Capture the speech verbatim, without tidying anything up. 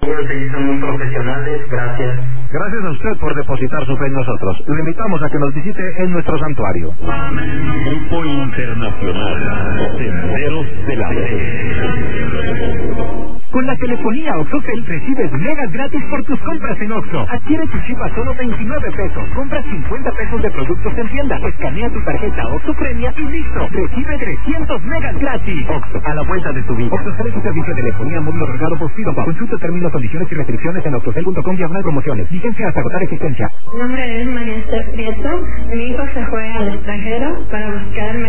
Ustedes son muy profesionales, gracias. Gracias a usted por depositar su fe en nosotros. Lo invitamos a que nos visite en nuestro santuario. Grupo Internacional Senderos de la Fe. Con la telefonía OXXOCEL recibes megas gratis por tus compras en Oxxo. Adquiere tu chip a solo veintinueve pesos. Compra cincuenta pesos de productos en tienda. Escanea tu tarjeta OXXO Premia y listo. Recibe trescientos megas gratis. Oxxo, a la vuelta de tu vida. OXXOCEL es un servicio de telefonía móvil otorgado por Fido. Consulta términos, condiciones y restricciones en oxxocel punto com diagonal promociones. Vigencia hasta agotar existencia. Mi nombre es María Esther Prieto. Mi hijo se fue al extranjero para buscar